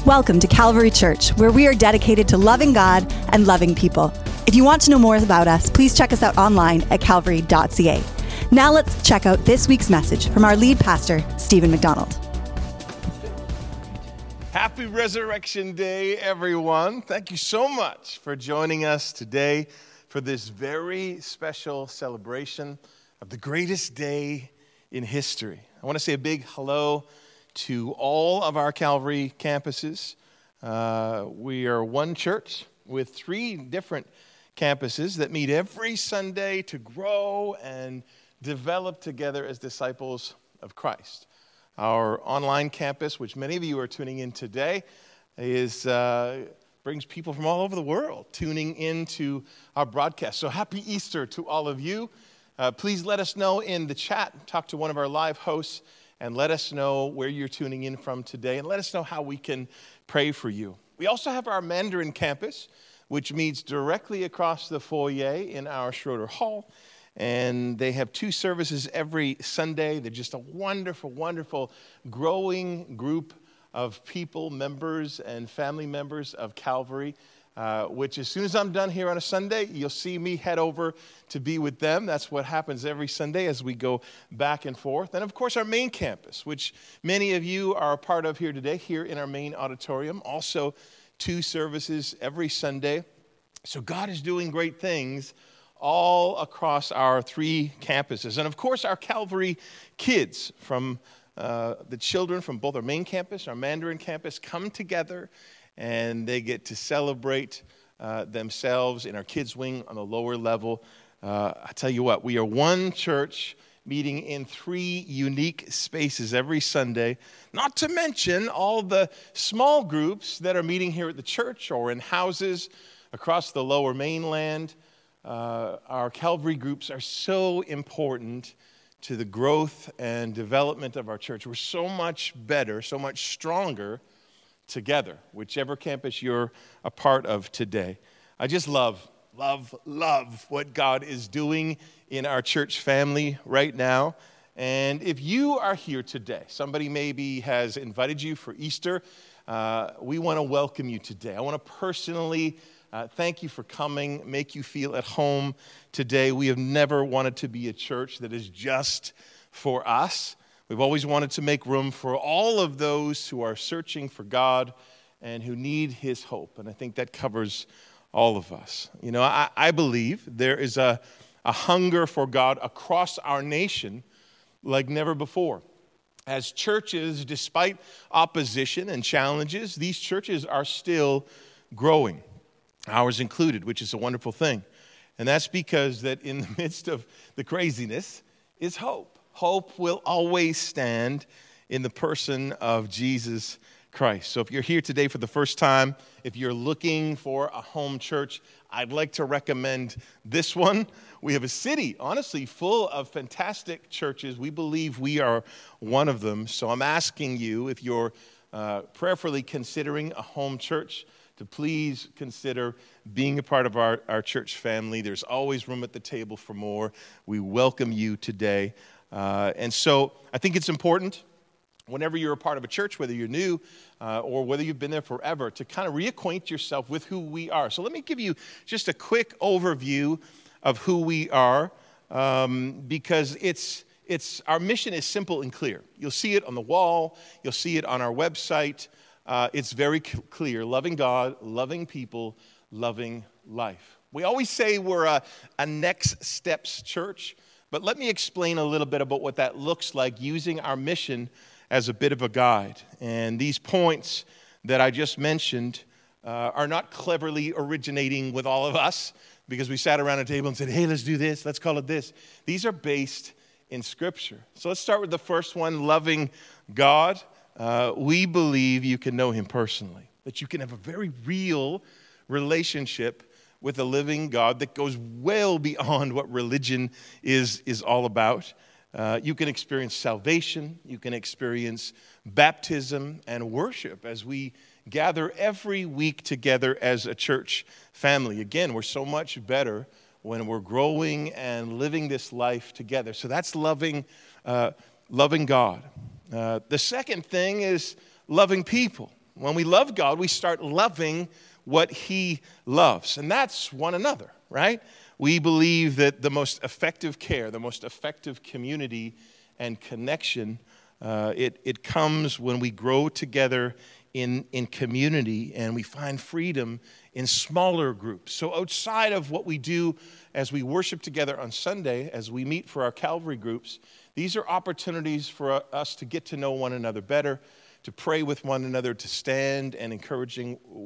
Welcome to Calvary Church, where we are dedicated to loving God and loving people. If you want to know more about us, please check us out online at calvary.ca. Now let's check out this week's message from our lead pastor, Stephen McDonald. Happy Resurrection Day, everyone. Thank you so much for joining us today for this very special celebration of the greatest day in history. I want to say a big hello to all of our Calvary campuses. We are one church with 3 different campuses that meet every Sunday to grow and develop together as disciples of Christ. Our online campus, which many of you are tuning in today, brings people from all over the world tuning into our broadcast. So happy Easter to all of you. Please let us know in the chat, talk to one of our live hosts, and let us know where you're tuning in from today, and let us know how we can pray for you. We also have our Mandarin campus, which meets directly across the foyer in our Schroeder Hall, and they have 2 services every Sunday. They're just a wonderful, wonderful, growing group of people, members and family members of Calvary, which as soon as I'm done here on a Sunday, you'll see me head over to be with them. That's what happens every Sunday as we go back and forth. And of course, our main campus, which many of you are a part of here today, here in our main auditorium. Also 2 services every Sunday. So God is doing great things all across our 3 campuses. And of course, our Calvary kids from the children from both our main campus, our Mandarin campus, come together and they get to celebrate themselves in our kids' wing on the lower level. I tell you what, we are one church meeting in 3 unique spaces every Sunday, not to mention all the small groups that are meeting here at the church or in houses across the lower mainland. Our Calvary groups are so important to the growth and development of our church. We're so much better, so much stronger together, whichever campus you're a part of today. I just love what God is doing in our church family right now. And if you are here today, somebody maybe has invited you for Easter, we want to welcome you today. I want to personally thank you for coming, make you feel at home today. We have never wanted to be a church that is just for us. We've always wanted to make room for all of those who are searching for God and who need His hope. And I think that covers all of us. You know, I believe there is a hunger for God across our nation like never before. As churches, despite opposition and challenges, these churches are still growing, ours included, which is a wonderful thing. And that's because that in the midst of the craziness is hope. Hope will always stand in the person of Jesus Christ. So if you're here today for the first time, if you're looking for a home church, I'd like to recommend this one. We have a city, honestly, full of fantastic churches. We believe we are one of them. So I'm asking you, if you're prayerfully considering a home church, to please consider being a part of our church family. There's always room at the table for more. We welcome you today. And so I think it's important whenever you're a part of a church, whether you're new or whether you've been there forever, to kind of reacquaint yourself with who we are. So let me give you just a quick overview of who we are, because our mission is simple and clear. You'll see it on the wall. You'll see it on our website. It's very clear: loving God, loving people, loving life. We always say we're a next steps church. But let me explain a little bit about what that looks like using our mission as a bit of a guide. And these points that I just mentioned are not cleverly originating with all of us because we sat around a table and said, hey, let's do this, let's call it this. These are based in Scripture. So let's start with the first one, loving God. We believe you can know Him personally, that you can have a very real relationship with a living God that goes well beyond what religion is all about. You can experience salvation. You can experience baptism and worship as we gather every week together as a church family. Again, we're so much better when we're growing and living this life together. So that's loving God. The second thing is loving people. When we love God, we start loving what he loves, and that's one another, right? We believe that the most effective care, the most effective community and connection, it comes when we grow together in community and we find freedom in smaller groups. So outside of what we do as we worship together on Sunday, as we meet for our Calvary groups, these are opportunities for us to get to know one another better, to pray with one another, to stand and encourage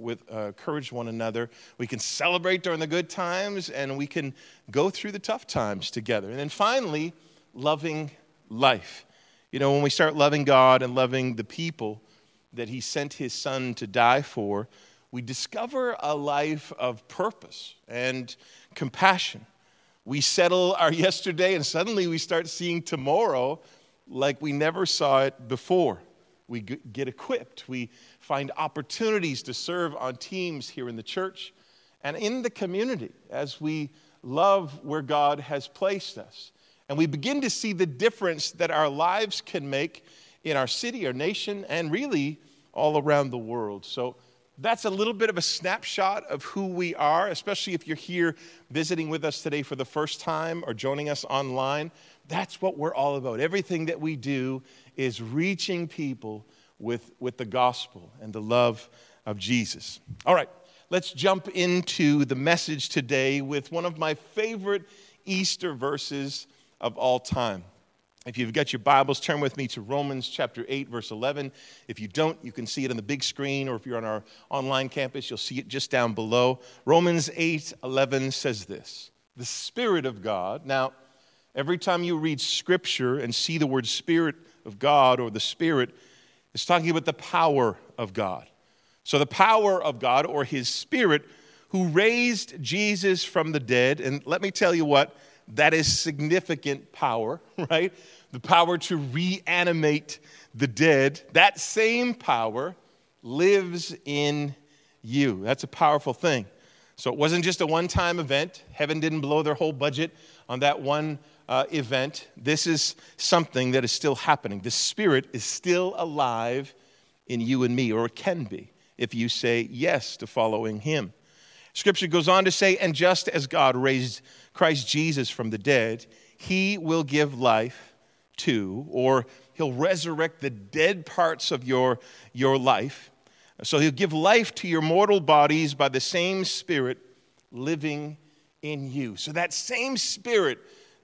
one another. We can celebrate during the good times, and we can go through the tough times together. And then finally, loving life. You know, when we start loving God and loving the people that he sent his son to die for, we discover a life of purpose and compassion. We settle our yesterday, and suddenly we start seeing tomorrow like we never saw it before. We get equipped. We find opportunities to serve on teams here in the church and in the community as we love where God has placed us. And we begin to see the difference that our lives can make in our city, our nation, and really all around the world. So that's a little bit of a snapshot of who we are, especially if you're here visiting with us today for the first time or joining us online. That's what we're all about. Everything that we do is reaching people with the gospel and the love of Jesus. All right, let's jump into the message today with one of my favorite Easter verses of all time. If you've got your Bibles, turn with me to Romans chapter 8, verse 11. If you don't, you can see it on the big screen, or if you're on our online campus, you'll see it just down below. Romans 8:11 says this: the Spirit of God. Now, every time you read Scripture and see the word Spirit of God or the Spirit, it's talking about the power of God. So the power of God, or his Spirit, who raised Jesus from the dead, and let me tell you what, that is significant power, right? The power to reanimate the dead. That same power lives in you. That's a powerful thing. So it wasn't just a one-time event. Heaven didn't blow their whole budget on that one event. This is something that is still happening. The Spirit is still alive in you and me, or it can be, if you say yes to following him. Scripture goes on to say, and just as God raised Christ Jesus from the dead, he will give life to, or he'll resurrect the dead parts of your life. So he'll give life to your mortal bodies by the same Spirit living in you. So that same Spirit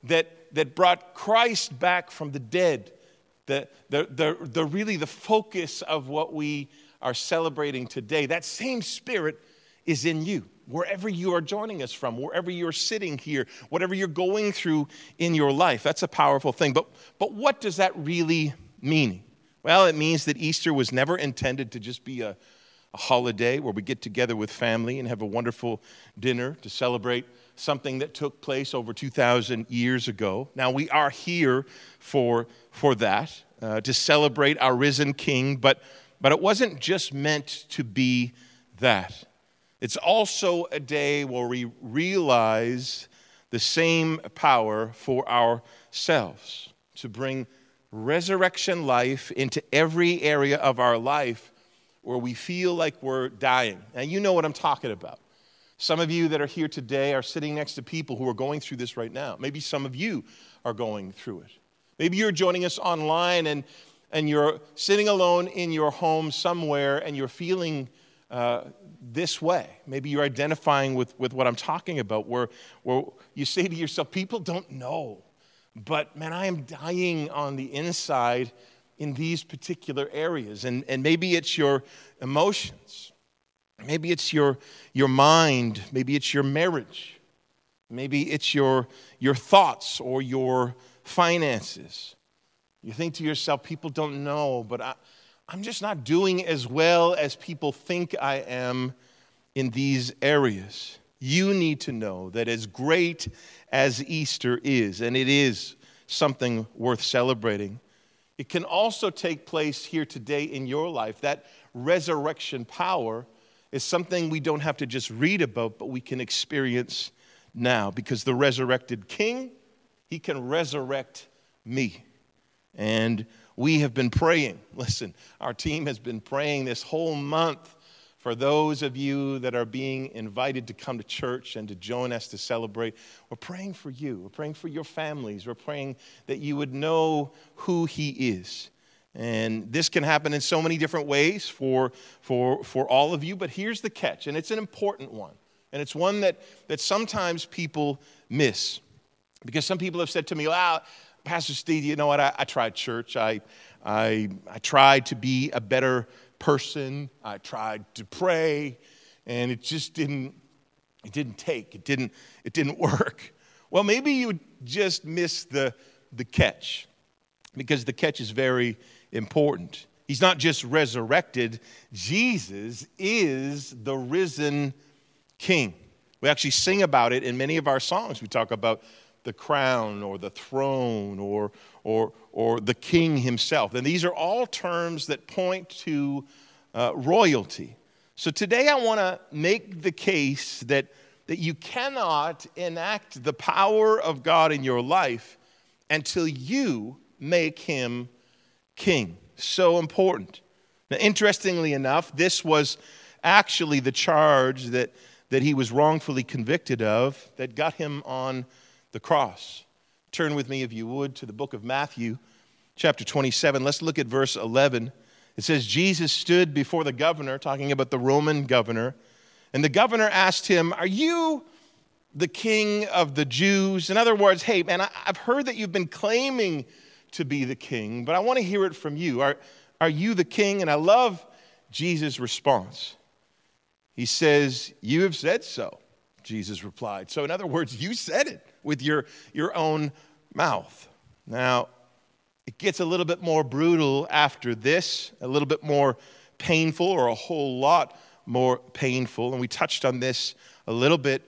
that brought Christ back from the dead, really the focus of what we are celebrating today, that same Spirit is in you. Wherever you are joining us from, wherever you're sitting here, whatever you're going through in your life, that's a powerful thing. But what does that really mean? Well, it means that Easter was never intended to just be a holiday where we get together with family and have a wonderful dinner to celebrate something that took place over 2,000 years ago. Now, we are here for that, to celebrate our risen King, but it wasn't just meant to be that. It's also a day where we realize the same power for ourselves to bring resurrection life into every area of our life where we feel like we're dying. And you know what I'm talking about. Some of you that are here today are sitting next to people who are going through this right now. Maybe some of you are going through it. Maybe you're joining us online and you're sitting alone in your home somewhere and you're feeling this way. Maybe you're identifying with what I'm talking about, where you say to yourself, people don't know, but man, I am dying on the inside in these particular areas. And maybe it's your emotions. Maybe it's your mind. Maybe it's your marriage. Maybe it's your thoughts or your finances. You think to yourself, people don't know, but I'm just not doing as well as people think I am in these areas. You need to know that as great as Easter is, and it is something worth celebrating, it can also take place here today in your life. That resurrection power is something we don't have to just read about, but we can experience now, because the resurrected King, he can resurrect me. And we have been praying. Listen, our team has been praying this whole month for those of you that are being invited to come to church and to join us to celebrate. We're praying for you. We're praying for your families. We're praying that you would know who he is. And this can happen in so many different ways for all of you. But here's the catch, and it's an important one. And it's one that sometimes people miss. Because some people have said to me, wow, Pastor Steve, you know what? I tried church. I tried to be a better person. I tried to pray, and it just didn't take. It didn't work. Well, maybe you just missed the catch, because the catch is very important. He's not just resurrected. Jesus is the risen King. We actually sing about it in many of our songs. We talk about the crown or the throne or the king himself. And these are all terms that point to royalty. So today I want to make the case that you cannot enact the power of God in your life until you make him king. So important. Now, interestingly enough, this was actually the charge that he was wrongfully convicted of that got him on the cross. Turn with me, if you would, to the book of Matthew, chapter 27. Let's look at verse 11. It says, Jesus stood before the governor, talking about the Roman governor, and the governor asked him, "Are you the king of the Jews?" In other words, hey, man, I've heard that you've been claiming to be the king, but I want to hear it from you. Are you the king? And I love Jesus' response. He says, "You have said so," Jesus replied. So in other words, you said it with your own mouth. Now, it gets a little bit more brutal after this, a little bit more painful, or a whole lot more painful. And we touched on this a little bit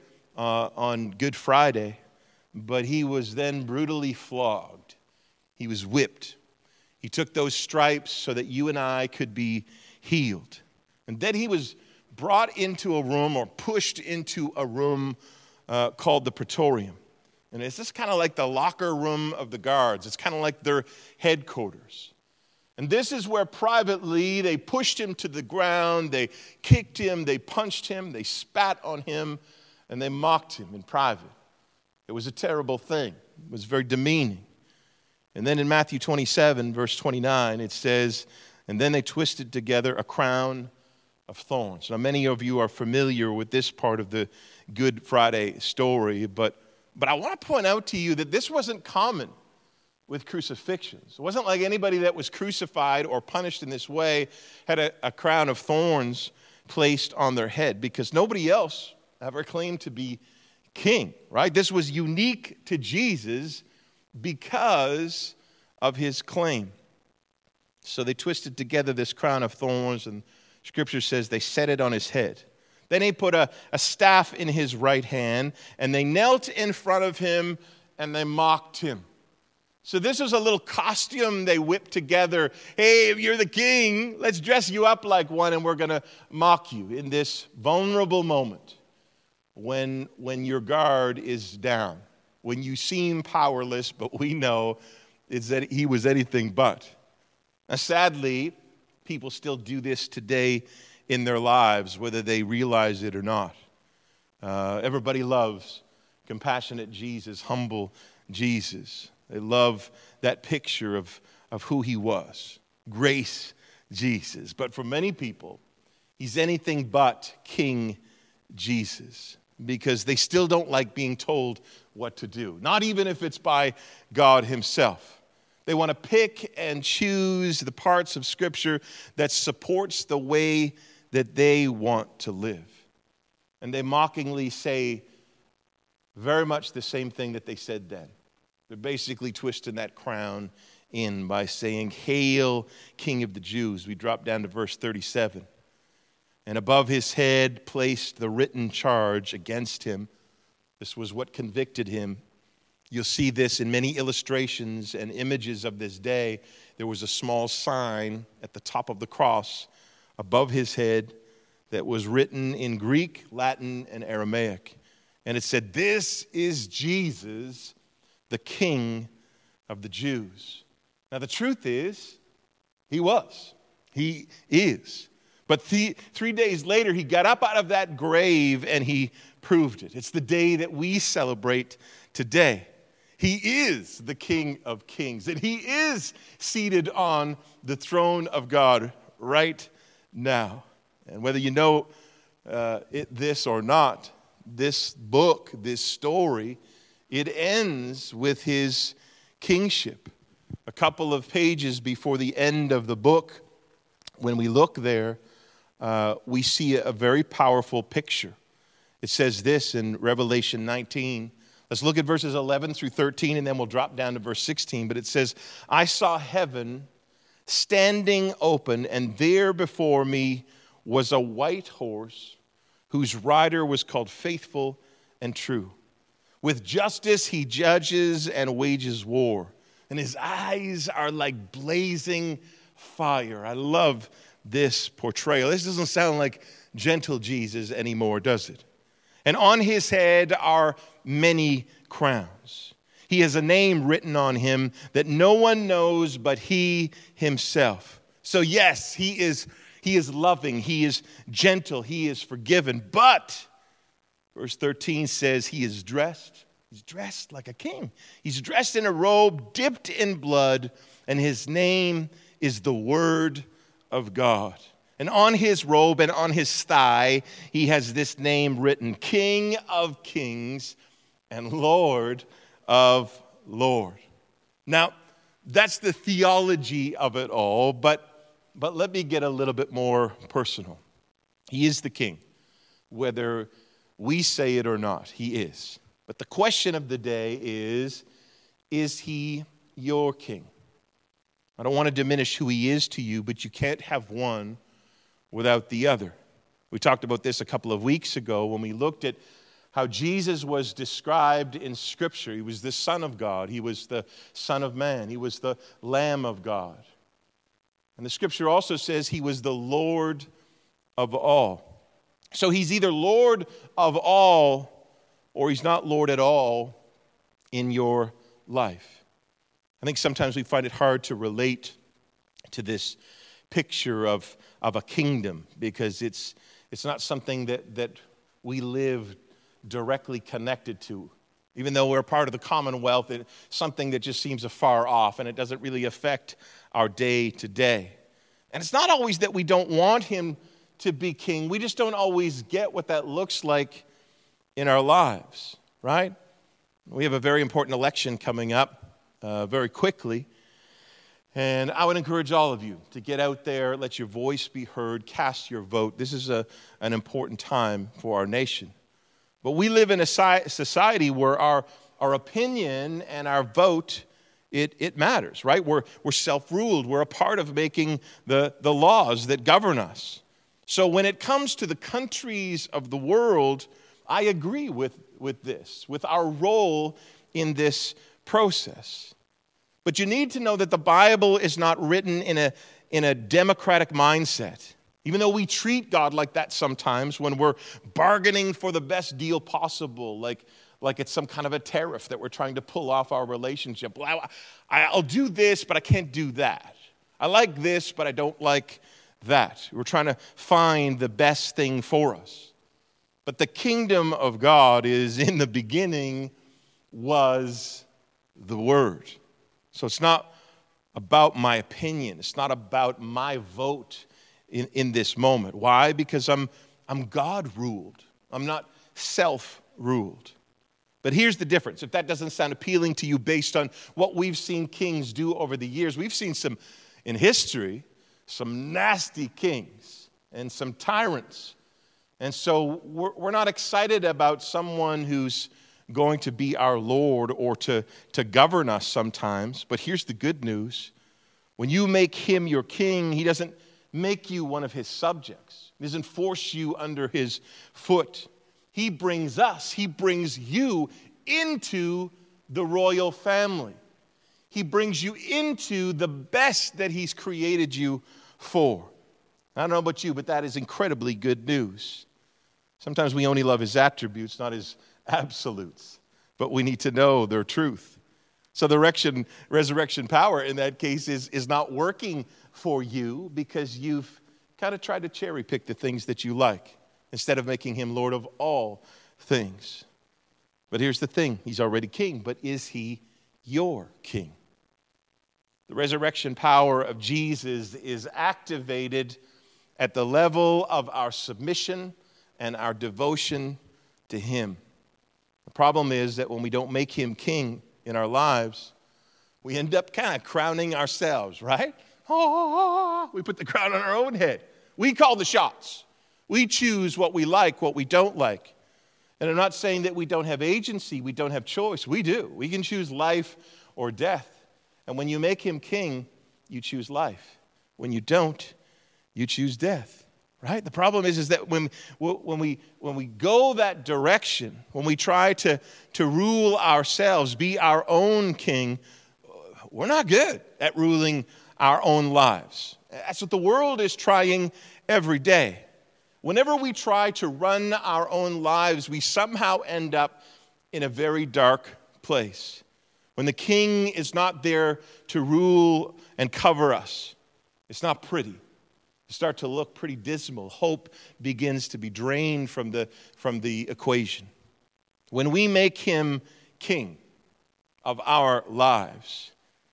on Good Friday, but he was then brutally flogged. He was whipped. He took those stripes so that you and I could be healed. And then he was brought into a room, or pushed into a room called the Praetorium. And it's just kind of like the locker room of the guards. It's kind of like their headquarters. And this is where privately they pushed him to the ground, they kicked him, they punched him, they spat on him, and they mocked him in private. It was a terrible thing. It was very demeaning. And then in Matthew 27, verse 29, it says, "And then they twisted together a crown of thorns." Now, many of you are familiar with this part of the Good Friday story, but I want to point out to you that this wasn't common with crucifixions. It wasn't like anybody that was crucified or punished in this way had a crown of thorns placed on their head, because nobody else ever claimed to be king, right? This was unique to Jesus because of his claim. So they twisted together this crown of thorns, and Scripture says they set it on his head. Then they put a staff in his right hand, and they knelt in front of him, and they mocked him. So this was a little costume they whipped together. Hey, if you're the king, let's dress you up like one, and we're going to mock you in this vulnerable moment when your guard is down, when you seem powerless, but we know it's that he was anything but. Now, sadly, people still do this today in their lives, whether they realize it or not. Everybody loves compassionate Jesus, humble Jesus. They love that picture of who he was, grace Jesus. But for many people, he's anything but King Jesus, because they still don't like being told what to do, not even if it's by God himself. They want to pick and choose the parts of Scripture that supports the way that they want to live. And they mockingly say very much the same thing that they said then. They're basically twisting that crown in by saying, "Hail, King of the Jews." We drop down to verse 37. And above his head placed the written charge against him. This was what convicted him. You'll see this in many illustrations and images of this day. There was a small sign at the top of the cross above his head that was written in Greek, Latin, and Aramaic. And it said, "This is Jesus, the King of the Jews." Now, the truth is, he was. He is. But 3 days later, he got up out of that grave and he proved it. It's the day that we celebrate today. He is the King of Kings, and he is seated on the throne of God right now. And whether you know this or not, this book, this story, it ends with his kingship. A couple of pages before the end of the book, when we look there, we see a very powerful picture. It says this in Revelation 19. Let's look at verses 11 through 13, and then we'll drop down to verse 16. But it says, I saw heaven standing open, and there before me was a white horse, whose rider was called Faithful and True. With justice he judges and wages war, and his eyes are like blazing fire. I love this portrayal. This doesn't sound like gentle Jesus anymore, does it? And on his head are many crowns. He has a name written on him that no one knows but he himself. So yes, he is loving, he is gentle, he is forgiven. But verse 13 says he's dressed like a king. He's dressed in a robe dipped in blood, and his name is the Word of God. And on his robe and on his thigh, he has this name written, King of Kings and Lord of Lords. Now, that's the theology of it all, but let me get a little bit more personal. He is the king. Whether we say it or not, he is. But the question of the day is he your king? I don't want to diminish who he is to you, but you can't have one without the other. We talked about this a couple of weeks ago when we looked at how Jesus was described in Scripture. He was the Son of God. He was the Son of Man. He was the Lamb of God. And the Scripture also says he was the Lord of all. So he's either Lord of all or he's not Lord at all in your life. I think sometimes we find it hard to relate to this picture of a kingdom because it's not something that we live directly connected to. Even though we're part of the Commonwealth, it's something that just seems afar off and it doesn't really affect our day to day. And it's not always that we don't want him to be king. We just don't always get what that looks like in our lives, right? We have a very important election coming up very quickly. And I would encourage all of you to get out there, let your voice be heard, cast your vote. This is an important time for our nation. But we live in a society where our opinion and our vote, it matters, right? We're self-ruled. We're a part of making the laws that govern us. So when it comes to the countries of the world, I agree with this, with our role in this process. But you need to know that the Bible is not written in a democratic mindset. Even though we treat God like that sometimes when we're bargaining for the best deal possible, like it's some kind of a tariff that we're trying to pull off our relationship. Well, I'll do this, but I can't do that. I like this, but I don't like that. We're trying to find the best thing for us. But the kingdom of God is in the beginning was the Word. So it's not about my opinion. It's not about my vote in this moment. Why? Because I'm God-ruled. I'm not self-ruled. But here's the difference. If that doesn't sound appealing to you based on what we've seen kings do over the years, we've seen in history, some nasty kings and some tyrants. And so we're not excited about someone who's going to be our Lord or to govern us sometimes. But here's the good news. When you make him your king, he doesn't make you one of his subjects. He doesn't force you under his foot. He brings you into the royal family. He brings you into the best that he's created you for. I don't know about you, but that is incredibly good news. Sometimes we only love his attributes, not his absolutes. But we need to know their truth. So the resurrection power in that case is not working for you because you've kind of tried to cherry pick the things that you like instead of making him Lord of all things. But here's the thing. He's already king, but is he your king? The resurrection power of Jesus is activated at the level of our submission and our devotion to him. The problem is that when we don't make him king in our lives, we end up kind of crowning ourselves, right? Oh, we put the crown on our own head. We call the shots. We choose what we like, what we don't like. And I'm not saying that we don't have agency, we don't have choice. We do. We can choose life or death. And when you make him king, you choose life. When you don't, you choose death. Right? The problem is that when we go that direction, when we try to rule ourselves, be our own king, we're not good at ruling our own lives. That's what the world is trying every day. Whenever we try to run our own lives, we somehow end up in a very dark place. When the king is not there to rule and cover us, it's not pretty. You start to look pretty dismal. Hope begins to be drained from the equation. When we make him king of our lives,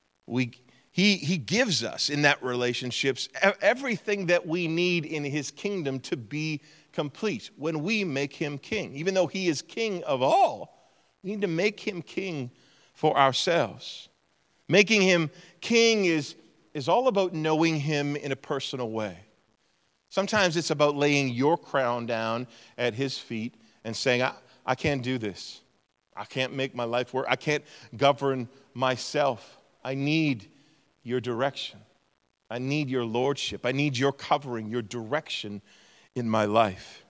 he gives us in that relationships everything that we need in his kingdom to be complete. When we make him king, even though he is king of all, we need to make him king for ourselves. Making him king is all about knowing him in a personal way. Sometimes it's about laying your crown down at his feet and saying, I can't do this. I can't make my life work. I can't govern myself. I need your direction. I need your lordship. I need your covering, your direction in my life.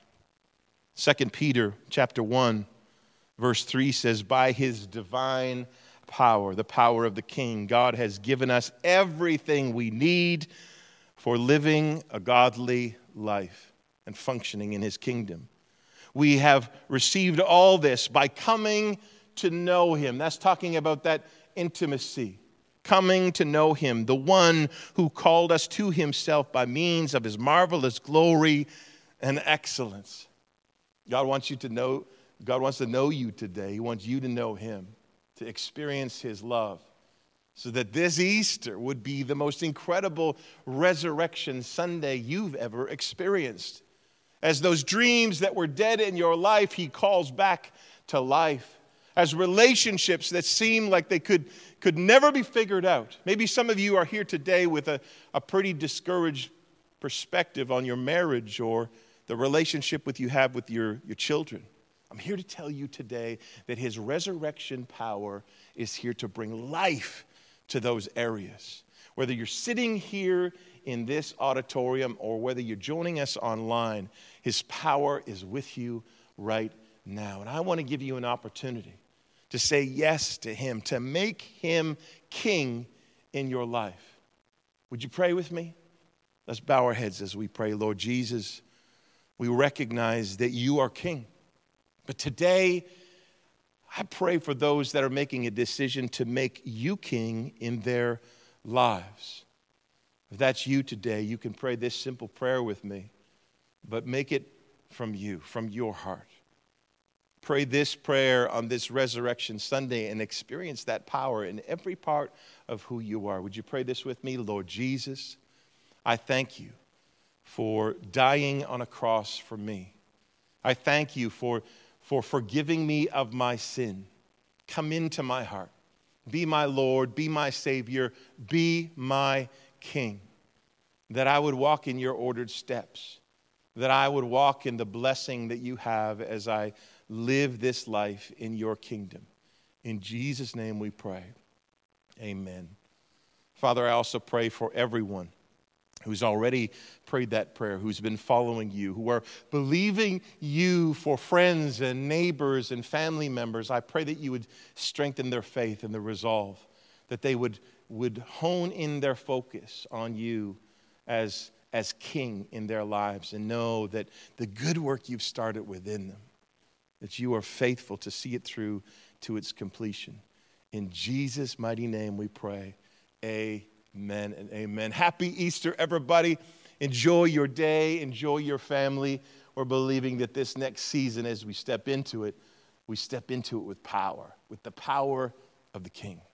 2 Peter chapter 1, verse 3 says, by his divine power, the power of the King, God has given us everything we need for living a godly life and functioning in his kingdom. We have received all this by coming to know him. That's talking about that intimacy. Coming to know him, the one who called us to himself by means of his marvelous glory and excellence. God wants to know you today. He wants you to know him, to experience his love, so that this Easter would be the most incredible resurrection Sunday you've ever experienced. As those dreams that were dead in your life, he calls back to life. As relationships that seem like they could never be figured out. Maybe some of you are here today with a pretty discouraged perspective on your marriage or the relationship you have with your children. I'm here to tell you today that his resurrection power is here to bring life to those areas. Whether you're sitting here in this auditorium or whether you're joining us online, his power is with you right now. And I want to give you an opportunity to say yes to him, to make him king in your life. Would you pray with me? Let's bow our heads as we pray. Lord Jesus, we recognize that you are king. But today, I pray for those that are making a decision to make you king in their lives. If that's you today, you can pray this simple prayer with me, but make it from you, from your heart. Pray this prayer on this Resurrection Sunday and experience that power in every part of who you are. Would you pray this with me? Lord Jesus, I thank you for dying on a cross for me. I thank you for forgiving me of my sin. Come into my heart. Be my Lord, be my Savior, be my King. That I would walk in your ordered steps. That I would walk in the blessing that you have as I live this life in your kingdom. In Jesus' name we pray. Amen. Father, I also pray for everyone who's already prayed that prayer, who's been following you, who are believing you for friends and neighbors and family members. I pray that you would strengthen their faith and their resolve, that they would hone in their focus on you as King in their lives and know that the good work you've started within them, that you are faithful to see it through to its completion. In Jesus' mighty name we pray. Amen and amen. Happy Easter, everybody. Enjoy your day. Enjoy your family. We're believing that this next season, as we step into it with power, with the power of the King.